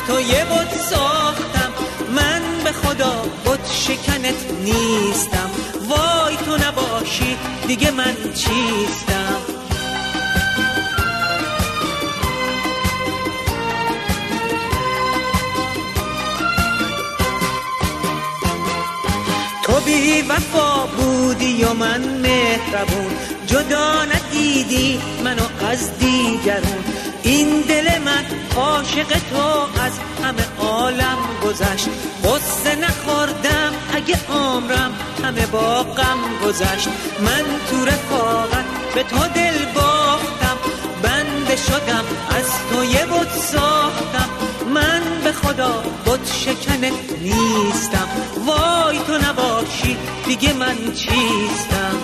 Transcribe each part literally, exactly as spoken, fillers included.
تو یه بت ساختم، من به خدا بت شکنت نیستم. وای تو نباشی دیگه من چیستم. تو بی وفا بودی و من مهربون، جدا ندیدی منو از دیگرون. این دل من عاشق تو از همه عالم گذشت. غصه نخوردم اگه عمرم همه با غم گذشت. من تو رفاقت به تو دل باختم، بنده شدم از تو یه بت ساختم. من به خدا بت شکنت نیستم. وای تو نباشی دیگه من چیستم.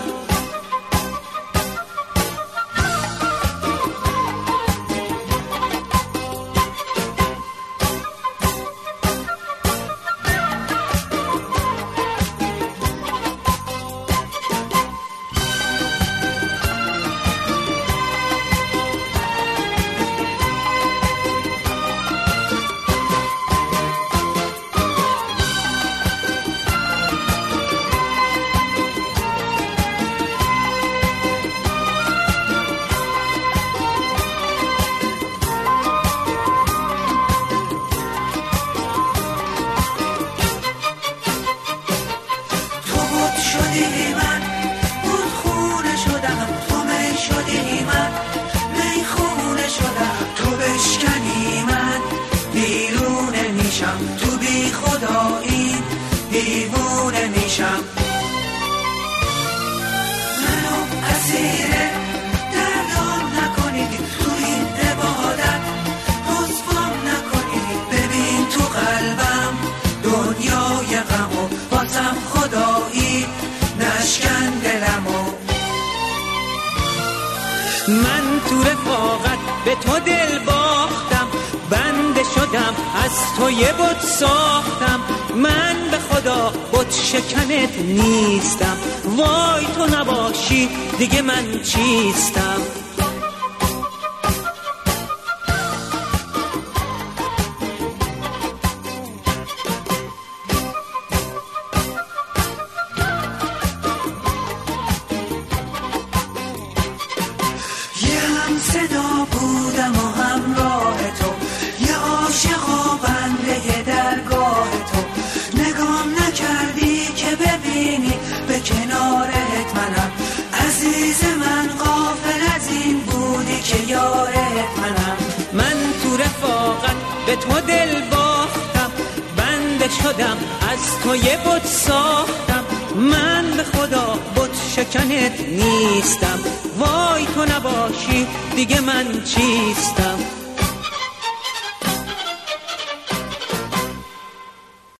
تو بی خدایی دیوونه میشم. منو اسیر دردام نکنید، تو این عبادت رسوام نکنید. ببین تو قلبم دنیای غمو، بازم خدایی نشکن دلمو. من تو رفاقت به تو دل باختم، بنده شدم از تو یه بت ساختم. من به خدا بت شکنت نیستم. وای تو نباشی دیگه من چیستم. یه هم صدا بودم و همراه تو، یه عاشق و بنده درگاه تو. نگام نکردی که ببینی به کنارت منم. عزیز من غافل از این بودی که یارت منم. من تو رفاقت به تو دل باختم، بنده شدم از تو یه بت ساختم. من به خدا بت شکنت نیستم. وای تو نباشی دیگه من چیستم.